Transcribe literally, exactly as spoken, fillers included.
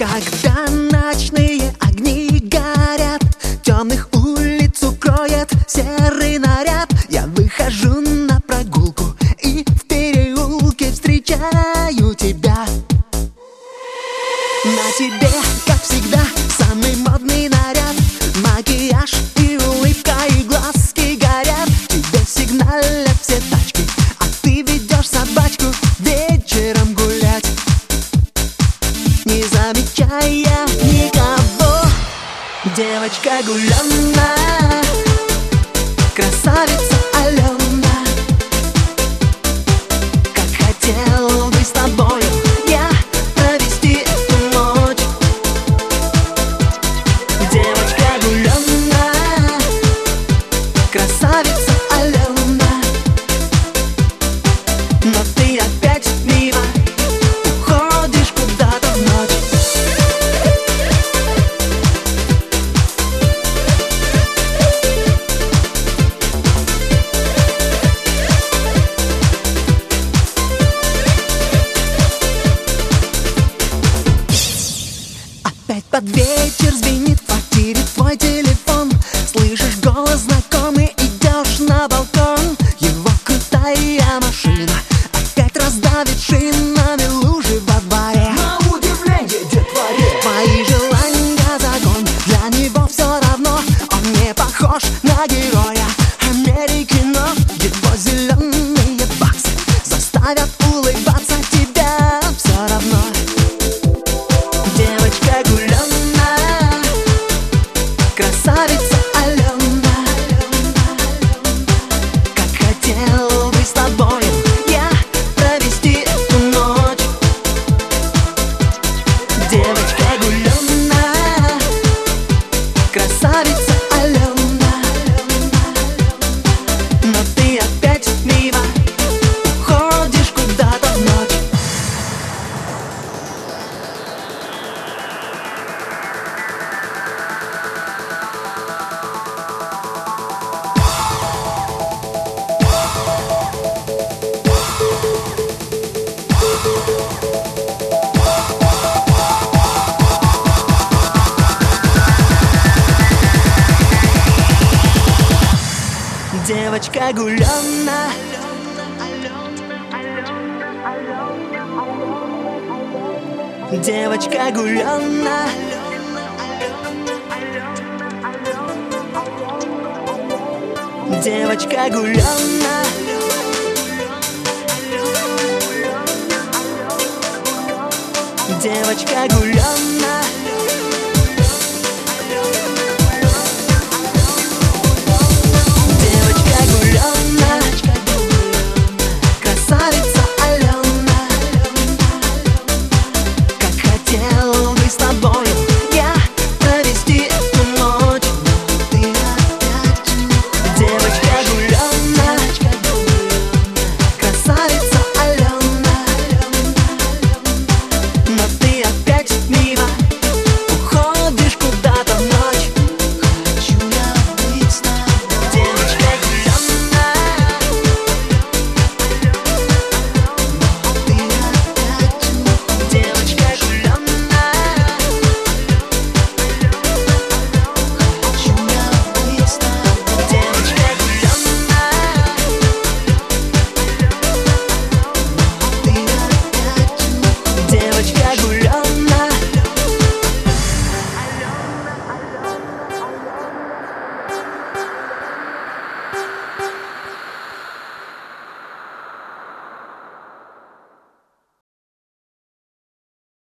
Когда ночные огни горят, темных улиц укроет серый наряд, я выхожу на прогулку и в переулке встречаю тебя. На тебе, как всегда, самый модный наряд, макияж и улыбка, и глазки горят. Тебе сигналят все тачки, а ты ведешь собачку вечером гулять, не замечая никого. Девочка Гулёна, красавица Алена, как хотел бы с тобою я провести эту ночь. Девочка Гулёна, красавица Алена, но ты опять мимо уходишь куда-то в ночь. Опять под вечер звенит в квартире твой телефон, слышишь голос знакомый, идешь на балкон. Его крутая машина опять раздавит шинами лужи во дворе. На удивление, детворе, Мои желания закон, для него все равно. Он не похож на героя Америки, но его зеленые баксы заставят улыбаться тебя все равно. Девочка Гулёна, красавица Алена, как хотел бы с тобою я провести эту ночь. Девочка Гулёна, красавица Алена, но ты опять мимо уходишь куда-то в ночь. Девочка Гулёна, девочка Гулёна, девочка Гулёна, девочка Гулёна.